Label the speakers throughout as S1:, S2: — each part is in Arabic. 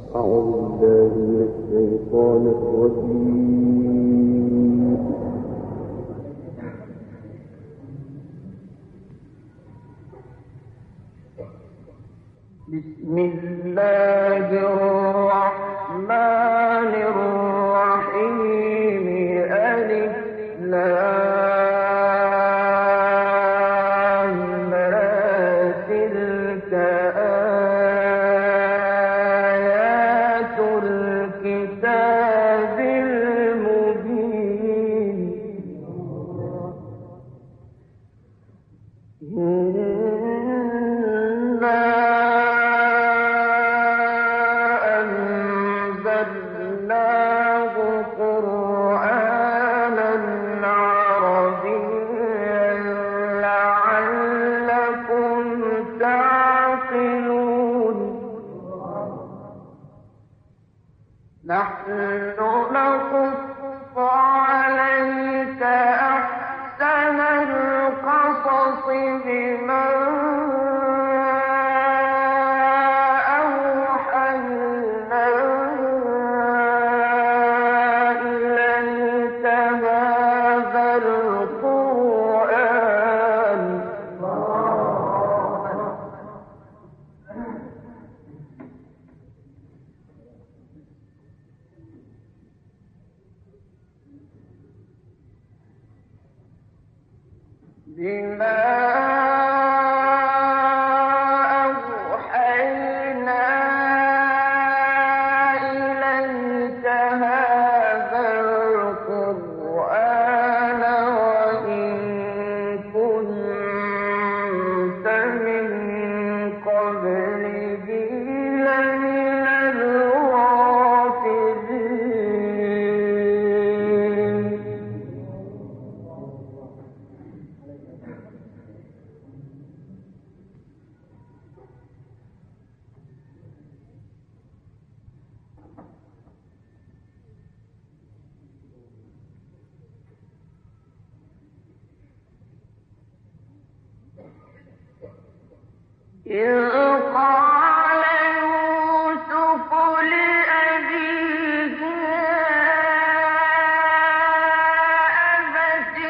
S1: بسم الله الرحمن الرحيم. ألف لام را تلك آيات الكتاب المبين. نحن نقص عليك أحسن القصص بما أوحينا إليك هذا القرآن. بما أوحينا إليك هذا القرآن وإن كنت من قبله لمن الغافلين. إذ قال يوسف لأبيه أبت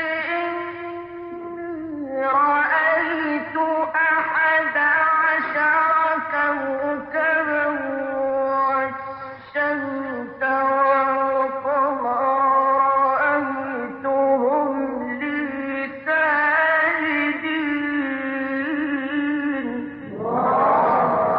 S1: إني رأيت 11 كوكبا والشمس والقمر رأيتهم لي ساجدين.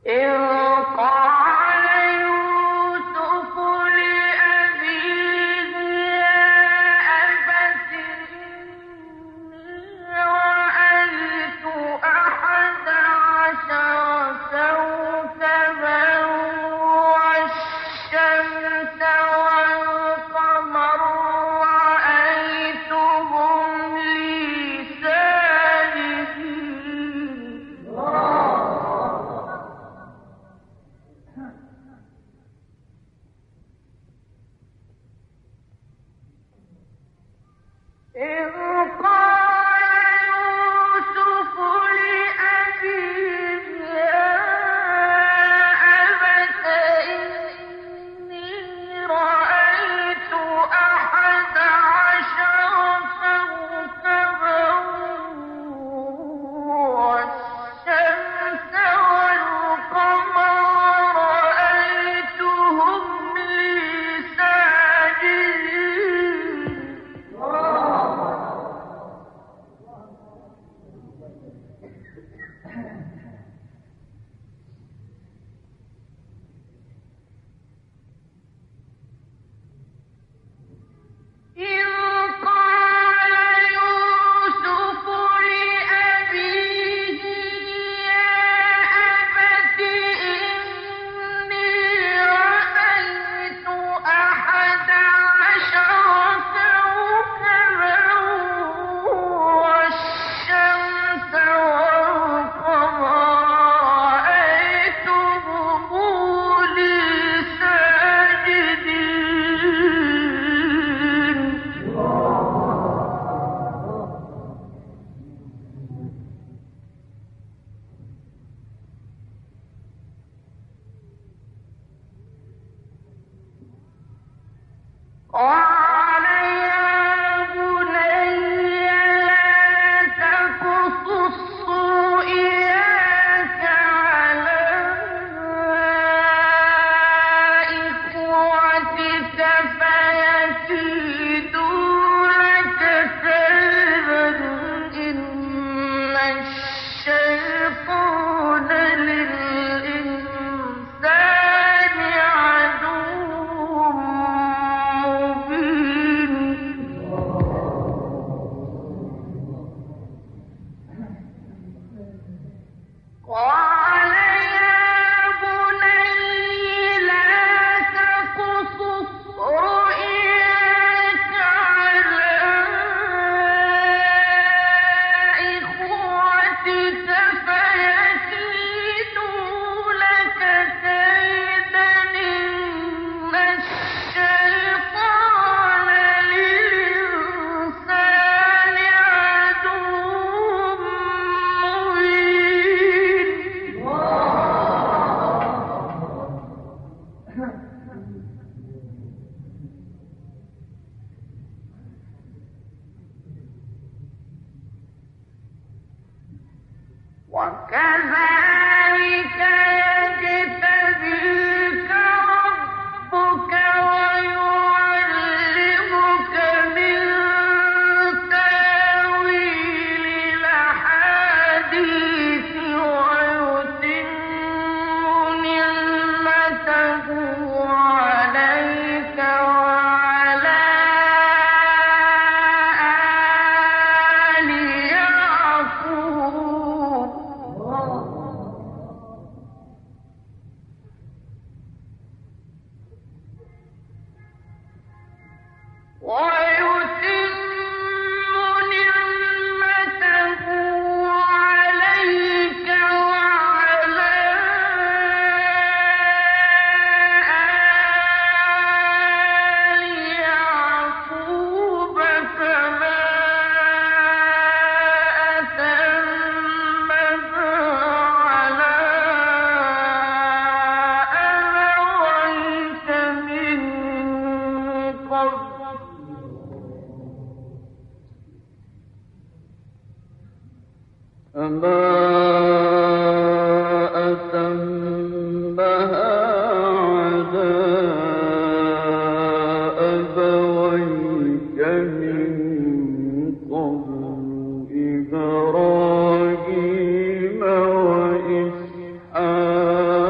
S2: إبراهيم وإسحاق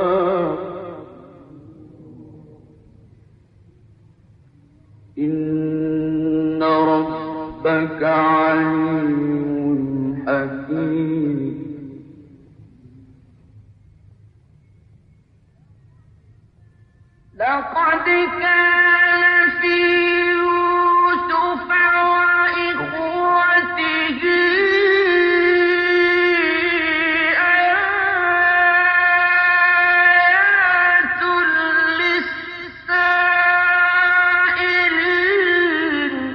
S1: لقد كان في يوسف وإخوته آيات للسائلين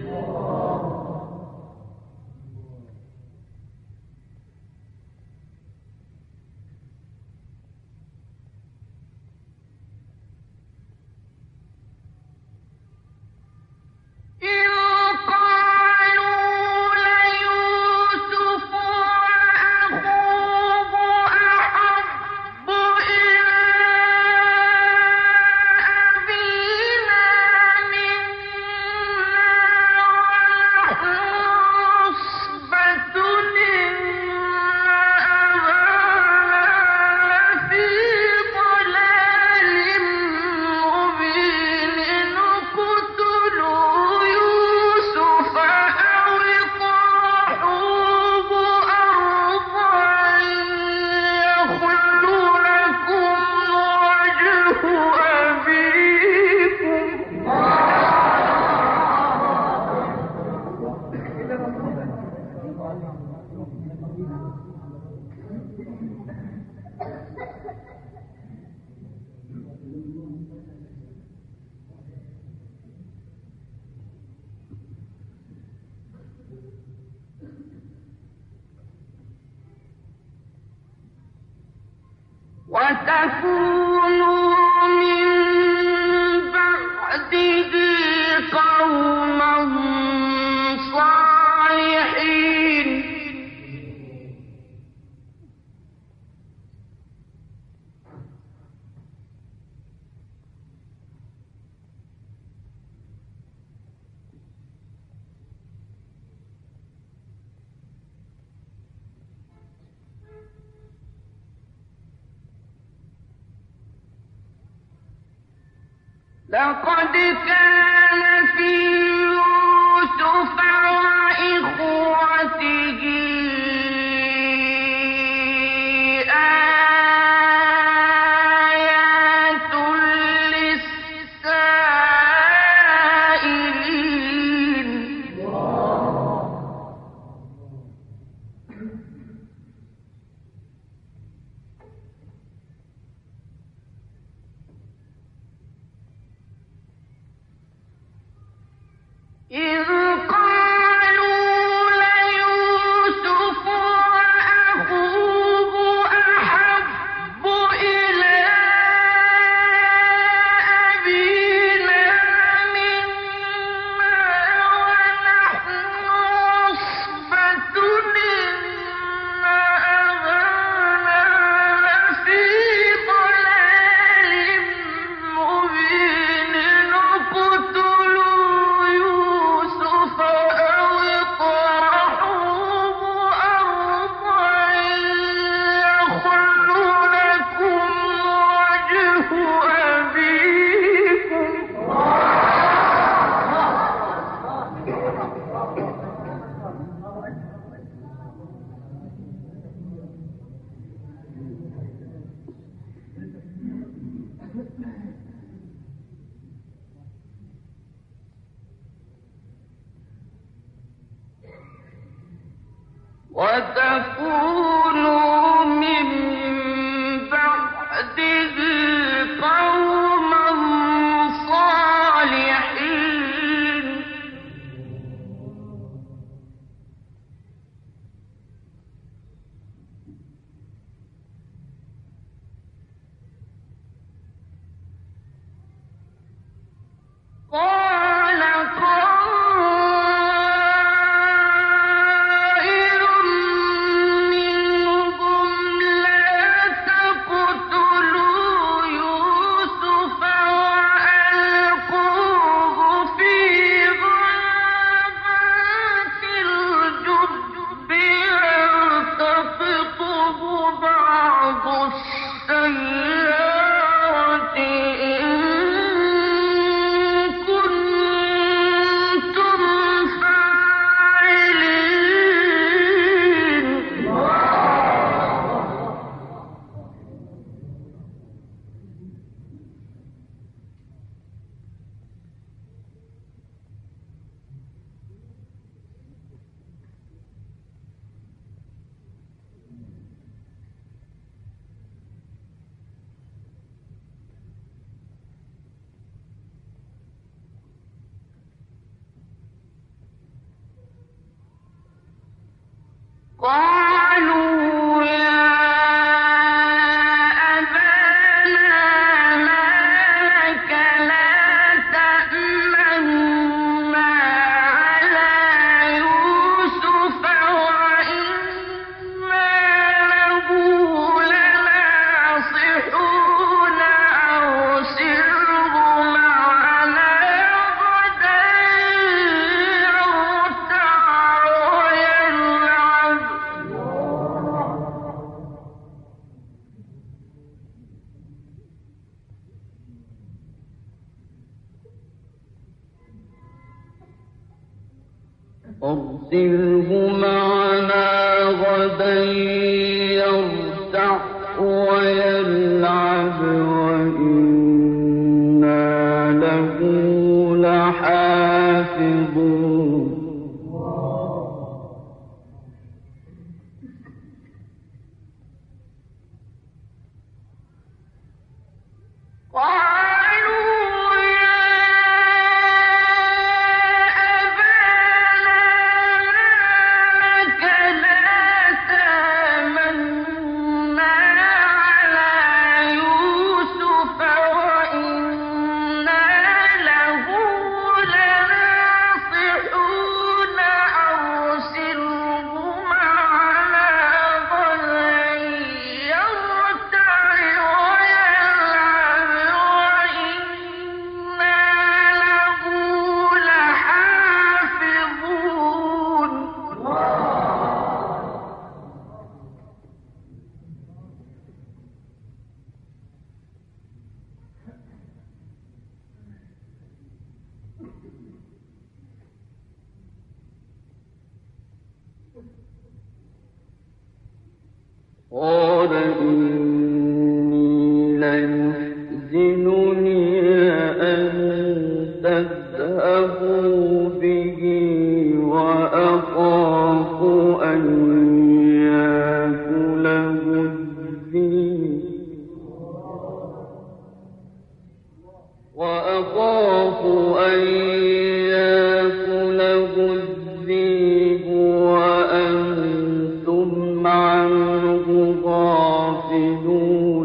S1: وتكونوا من بعده قوما صالحين لقد كان في يوسف وإخوته آيات للسائلين إذ قالوا ليوسف وأخوه أحب إلى أبينا منا ونحن عصبة إن أبانا لفي ضلال مبين اقتلوا يوسف أو اطرحوه أرضا يخل لكم وجه أبيكم وتكونوا من بعده قوما صالحين قال قائل منهم قالوا يا أبانا ما لك لا تأمنا على يوسف وإنا له لناصحون أرسله معنا غدا يرتع ويلعب أرسله معنا غدا يرتع ويلعب وإنا له لحافظون قالوا يا أبانا لك لا تأمنا على يوسف وإنا له لناصحون أرسله معنا غدا يرتع ويلعب وإنا له لحافظون قال إني ليحزنني أن تذهبوا به وأخاف أن يأكله الذئب وأنتم عنه غافلون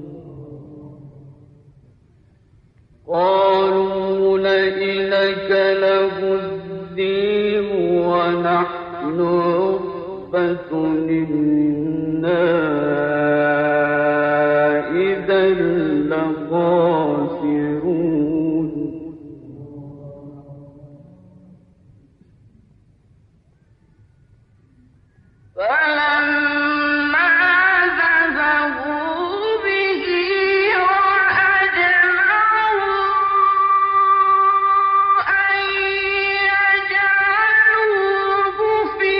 S1: قالوا لئن أكله الذئب ونحن عصبة إنا إذا لخاسرون فلما ذهبوا به وأجمعوا أن يجعلوه في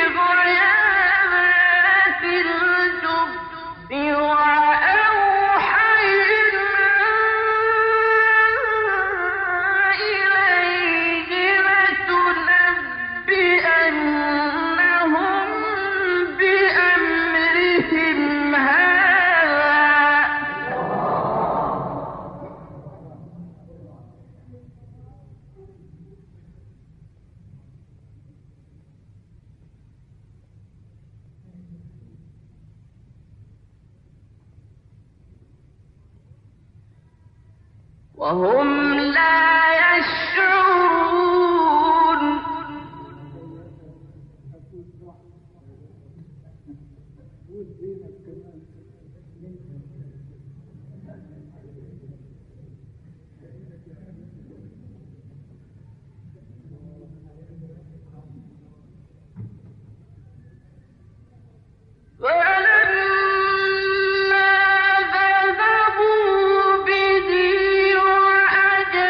S1: غيابات الجب وأوحينا إليه لتنبئنهم بأمرهم هذا وهم لا يشعرون فلما ذهبوا به وأجمعوا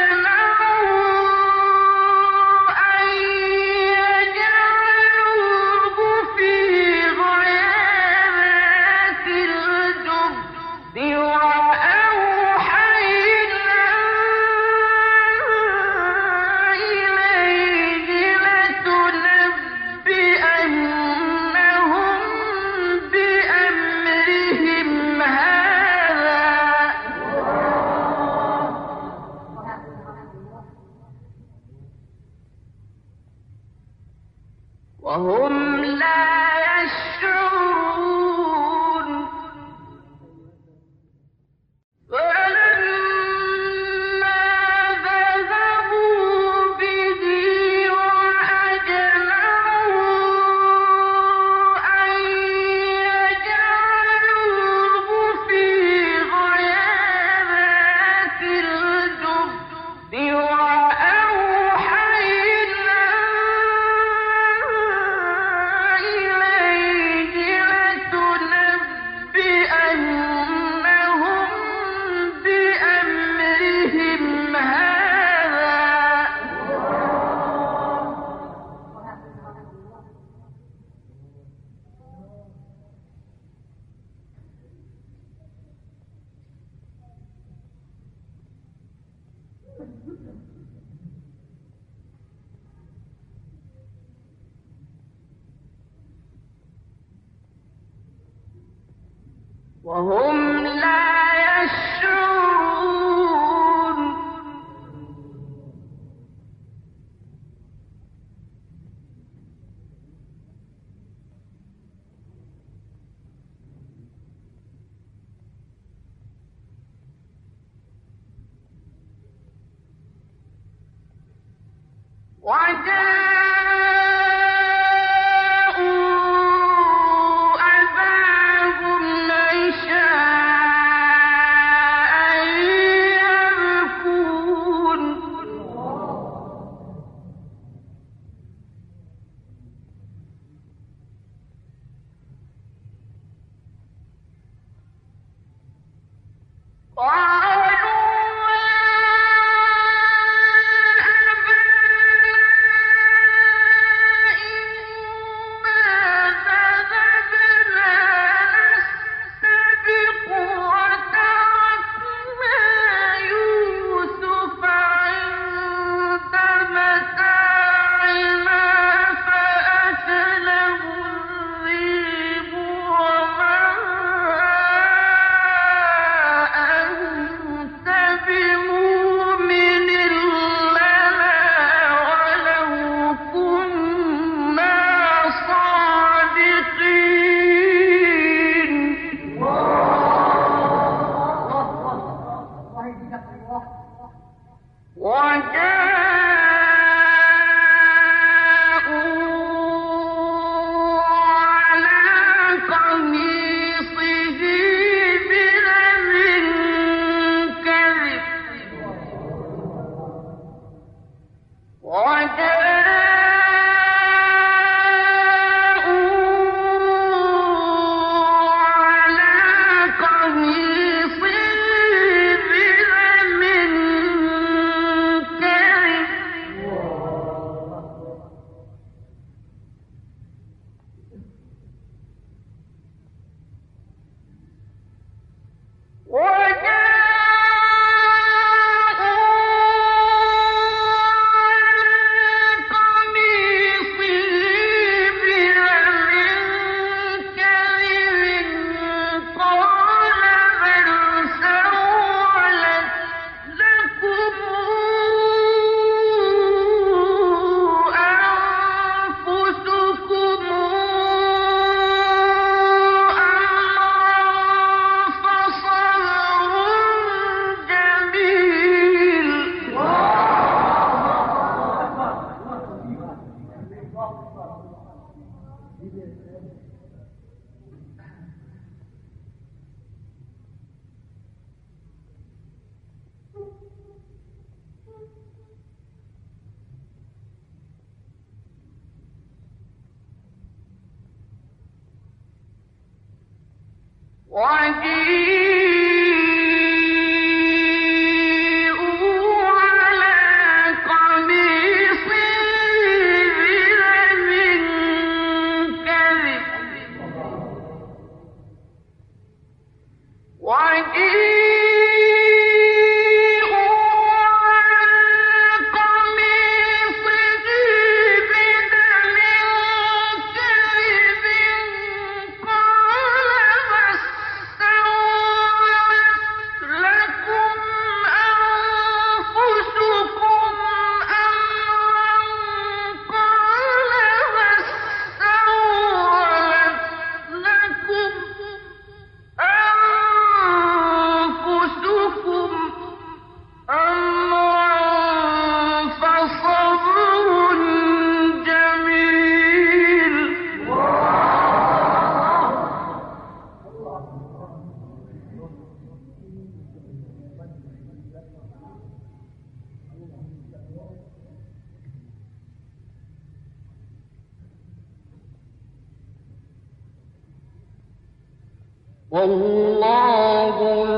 S2: والله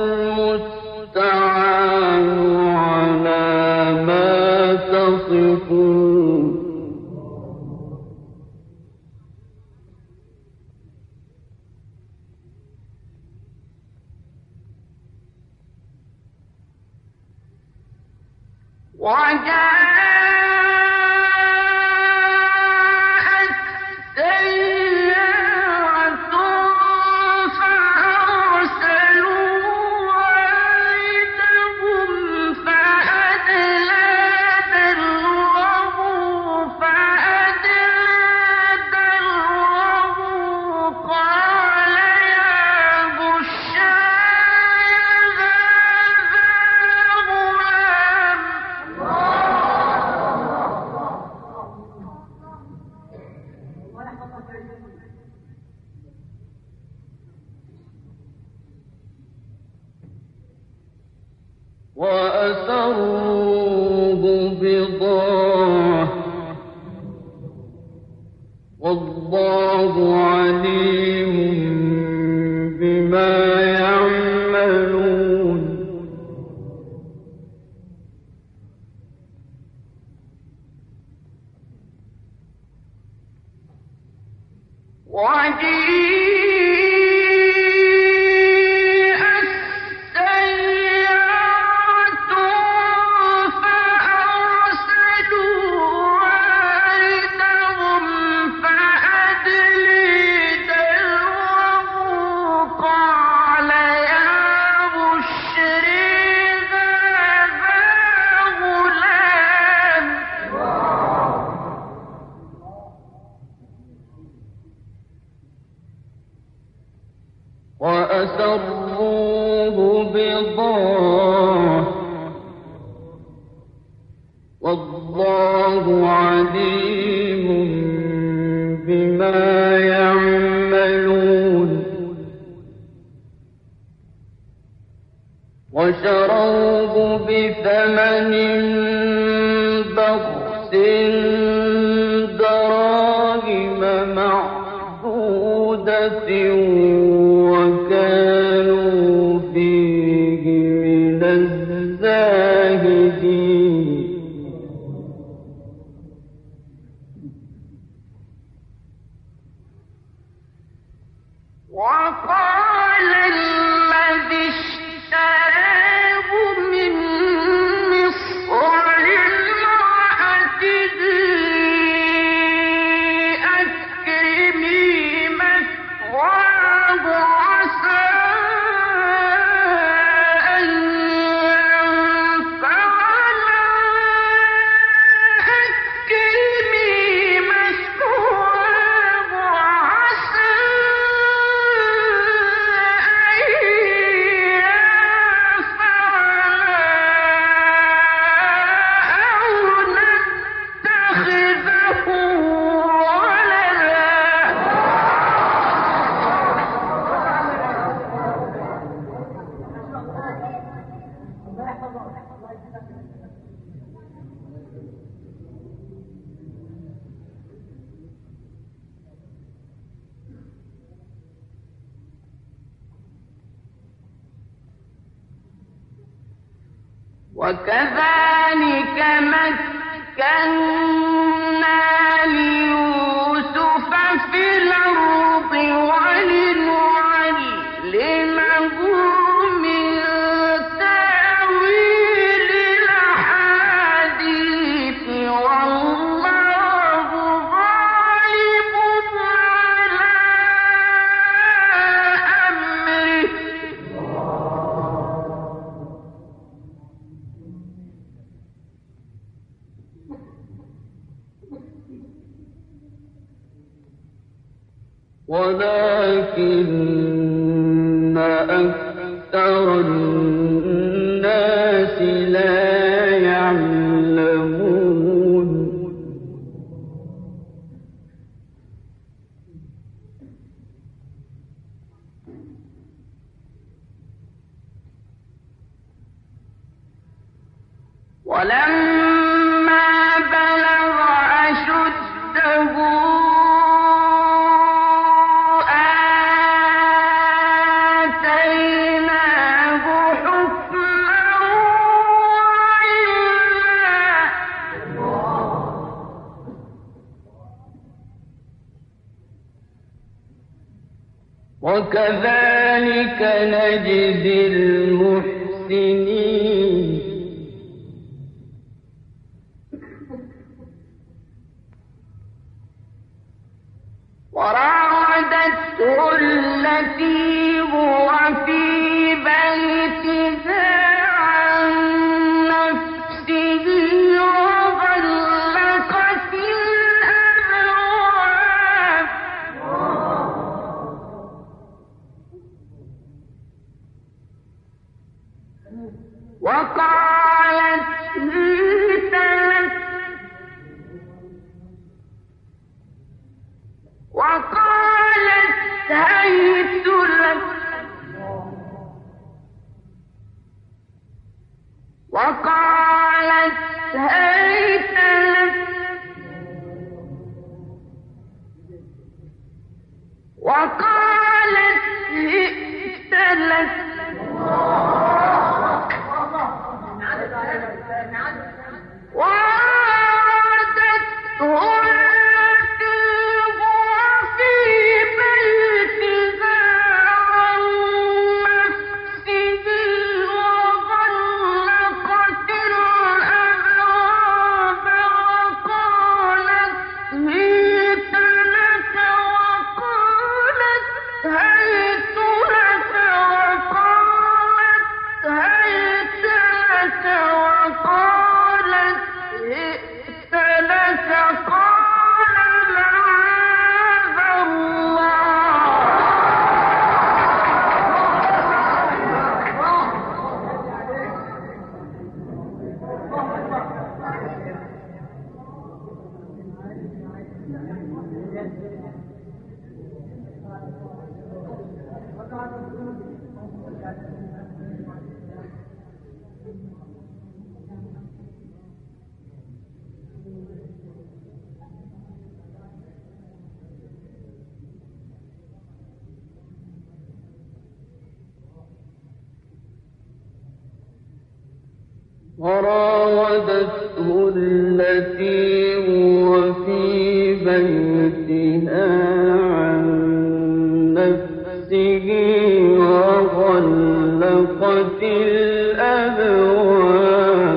S2: المستعان على ما تصفون. وأسروه بضاعة والله عليم بما يعملون وأسروه بضاعة والله عليم بما يعملون وشروه بثمن بخس دراهم معدودة وكانوا فيه من الزاهدين
S1: وقال الذي اشتراه من مصر لامرأته أكرمي مثواه عسى أن ينفعنا أكرمي مثواه عسى وكذلك مكنا ليوسف في الأرض ولنعلمه من تأويل الأحاديث والله غالب على أمره ولكن أكثر الناس لا يعلمون ولما بلغ أشده وكذلك نجزي المحسنين وراودته التي هو في بيتها عن نفسه وغلقت الأبواب وقالت هيت لك وقالت هيت لك وقالت هئت لك وعادته
S2: وراودته التي هو في بيتها عن نفسه وغلقت الأبواب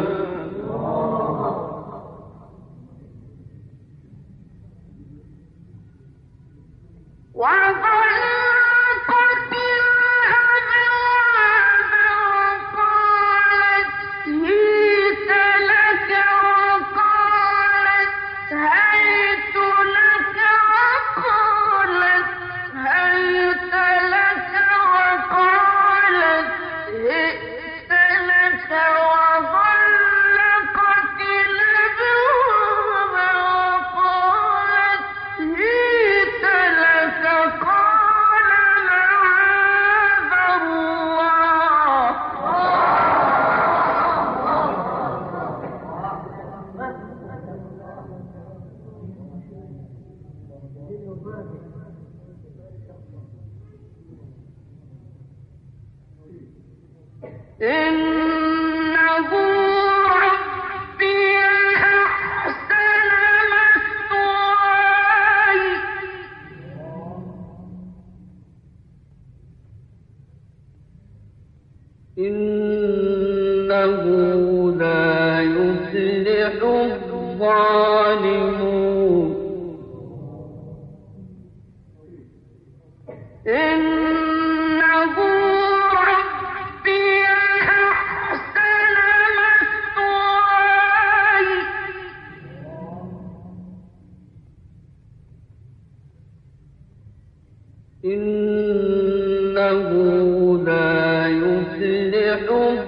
S2: إنه ربي أحسن مثواي إنه لا يفلح الظالمون إنه لا يفلح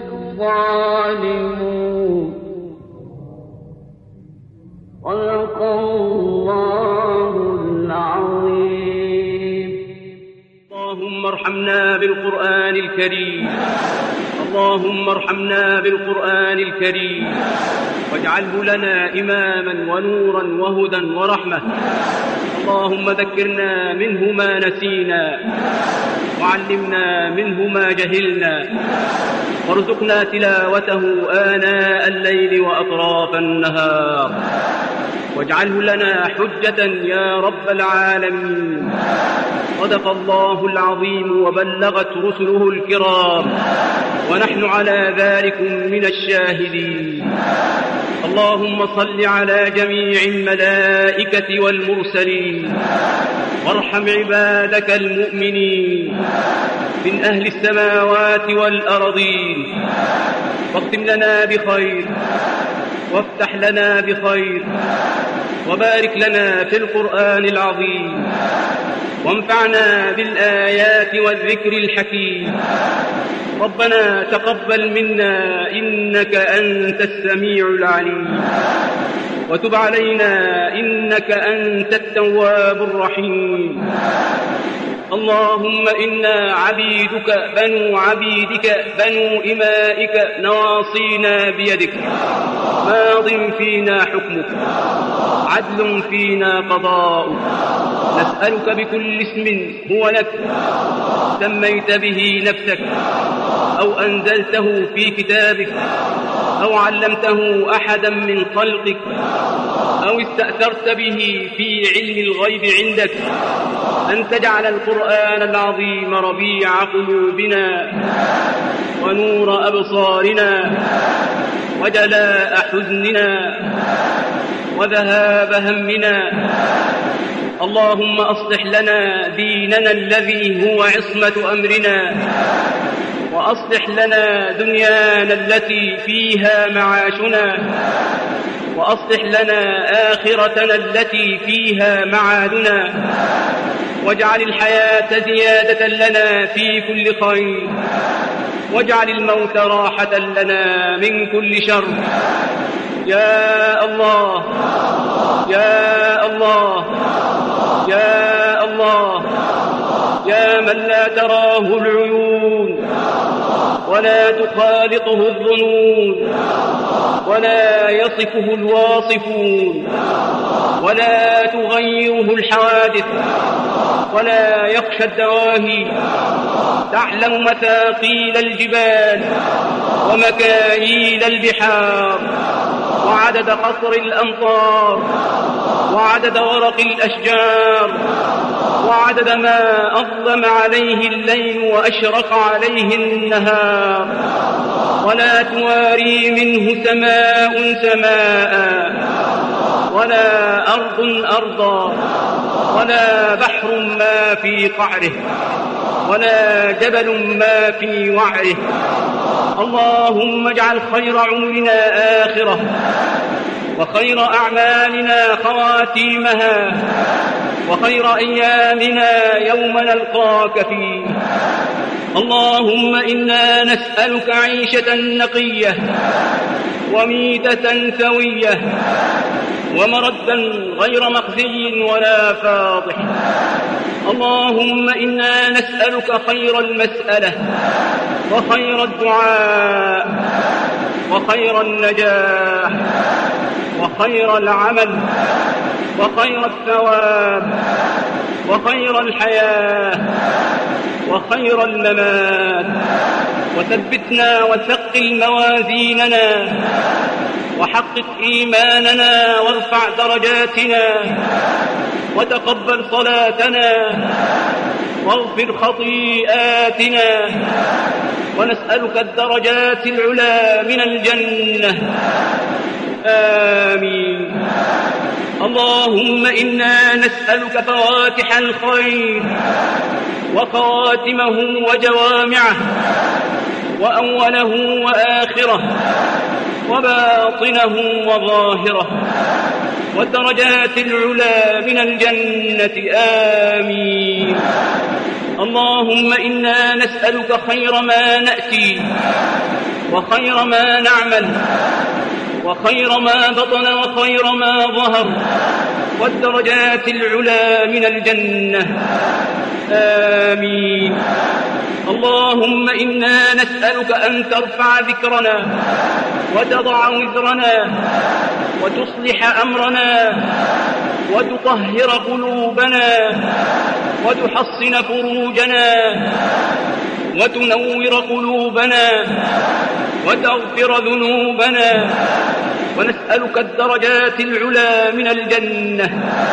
S2: الظالمون صدق الله العظيم.
S3: اللهم ارحمنا بالقرآن الكريم، اللهم ارحمنا بالقرآن الكريم واجعله لنا إماما ونورا وهدى ورحمة. اللهم ذكرنا منه ما نسينا وعلمنا منه ما جهلنا وارزقنا تلاوته آناء الليل وأطراف النهار واجعله لنا حجة يا رب العالمين. صدق الله العظيم وبلغت رسله الكرام ونحن على ذلك من الشاهدين. اللهم صل على جميع الملائكة والمرسلين وارحم عبادك المؤمنين من أهل السماوات والأرضين واختم لنا بخير وافتح لنا بخير وبارك لنا في القرآن العظيم وانفعنا بالآيات والذكر الحكيم. ربنا تقبل منا إنك أنت السميع العليم وتب علينا إنك أنت التواب الرحيم. اللهم إنا عبيدك بنو عبيدك بنو إمائك نواصينا بيدك، ماض فينا حكمك، عدل فينا قضاؤك. نسألك بكل اسم هو لك سميت به نفسك أو أنزلته في كتابك أو علمته أحدا من خلقك أو استأثرت به في علم الغيب عندك، أن تجعل القرآن العظيم ربيع قلوبنا ونور أبصارنا وجلاء حزننا وذهاب همنا. اللهم أصلح لنا ديننا الذي هو عصمة أمرنا، وأصلح لنا دنيانا التي فيها معاشنا، وأصلح لنا آخرتنا التي فيها معادنا، واجعل الحياة زيادة لنا في كل خير، واجعل الموت راحة لنا من كل شر. يا الله يا الله يا الله، يا من لا تراه العيون ولا تخالطه الظنون ولا يصفه الواصفون ولا تغيره الحوادث ولا يخشى الدواهي، تعلم مثاقيل الجبال ومكاييل البحار وعدد قطر الأمطار وعدد ورق الأشجار وعدد ما أظلم عليه الليل وأشرق عليه النهار، ولا تواري منه سماء سماء ولا أرض أرضا ولا بحر ما في قعره ولا جبل ما في وعره. اللهم اجعل خير عمرنا آخرة، وخير أعمالنا خواتيمها، وخير أيامنا يوم نلقاك فيه. اللهم إنا نسألك عيشة نقية وميتة سوية ومردا غير مخزي ولا فاضح. اللهم إنا نسألك خير المسألة وخير الدعاء وخير النجاح وخير العمل وخير الثواب وخير الحياة وخير الممات. وثبتنا وثقل موازيننا وحقق إيماننا وارفع درجاتنا وتقبل صلاتنا واغفر خطيئاتنا، ونسألك الدرجات العلى من الجنة. آمين. اللهم إنا نسألك فواتح الخير وخواتمه وجوامعه وأوله وآخره وباطنه وظاهره والدرجات العلى من الجنة. آمين. اللهم إنا نسألك خير ما نأتي وخير ما نعمل وخير ما بطن وخير ما ظهر والدرجات العلى من الجنة. آمين. اللهم إنا نسألك أن ترفع ذكرنا وتضع وزرنا وتصلح أمرنا وتطهر قلوبنا وتحصن فروجنا وتنور قلوبنا وتغفر ذنوبنا، ونسألك الدرجات العلى من الجنة.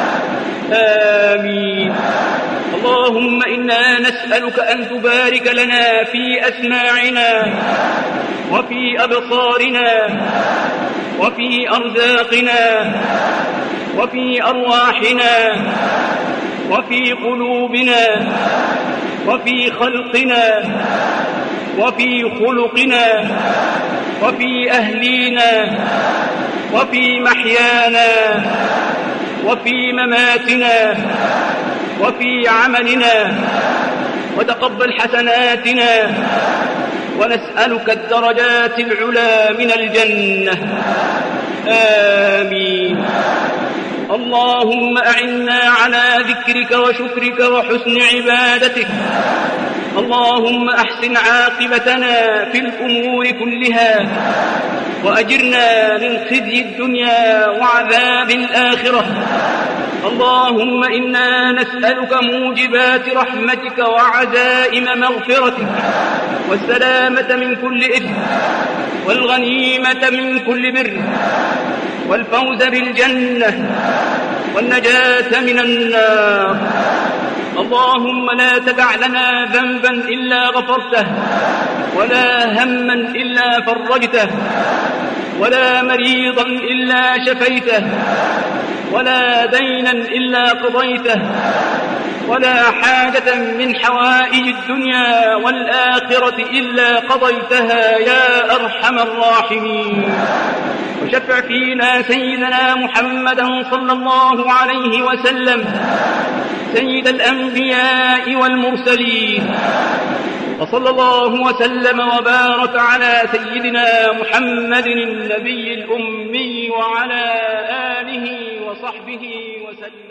S3: آمين. اللهم إنا نسألك أن تبارك لنا في أسماعنا وفي أبصارنا وفي أرزاقنا وفي أرواحنا وفي قلوبنا وفي خلقنا وفي خلقنا وفي أهلينا وفي محيانا وفي مماتنا وفي عملنا، وتقبل حسناتنا، ونسألك الدرجات العلى من الجنة. آمين. اللهم أعنا على ذكرك وشكرك وحسن عبادتك. اللهم أحسن عاقبتنا في الأمور كلها، وأجرنا من خزي الدنيا وعذاب الآخرة. اللهم إنا نسألك موجبات رحمتك وعزائم مغفرتك، والسلامة من كل إثم، والغنيمة من كل بر، والفوز بالجنة، والنجاة من النار. اللهم لا تدع لنا ذنبا إلا غفرته، ولا هما إلا فرجته، ولا مريضا إلا شفيته، ولا دينا إلا قضيته، ولا حاجة من حوائج الدنيا والآخرة إلا قضيتها يا أرحم الراحمين. وشفع فينا سيدنا محمدا صلى الله عليه وسلم، سيد الأنبياء والمرسلين، وصلى الله وسلم وبارك على سيدنا محمد النبي الأمي وعلى آله وصحبه وسلم.